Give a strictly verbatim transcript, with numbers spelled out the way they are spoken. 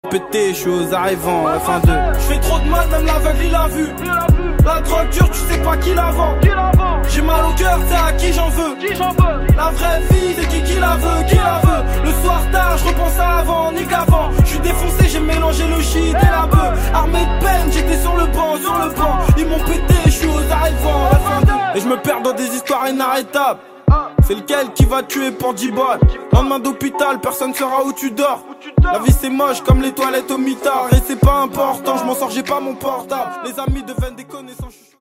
Pété, je suis aux arrivants, F un deux. Je fais trop de mal, même l'aveugle il a vu. La drogue dure, tu sais pas qui la vend. J'ai mal au cœur, c'est à qui j'en veux. La vraie vie, c'est qui qui la veut, qui la veut. Le soir tard, je repense à avant, nique avant. Je suis défoncé, j'ai mélangé le shit et la bœuf. Armé de peine, j'étais sur le banc, sur le banc. Ils m'ont pété, je suis aux arrivants, F un deux. Et je me perds dans des histoires inarrêtables. C'est lequel qui va tuer pour dix balles. Lendemain d'hôpital, personne saura où tu dors. La vie c'est moche comme les toilettes au mitard. Et c'est pas important, je m'en sors, j'ai pas mon portable. Les amis deviennent des connaissances.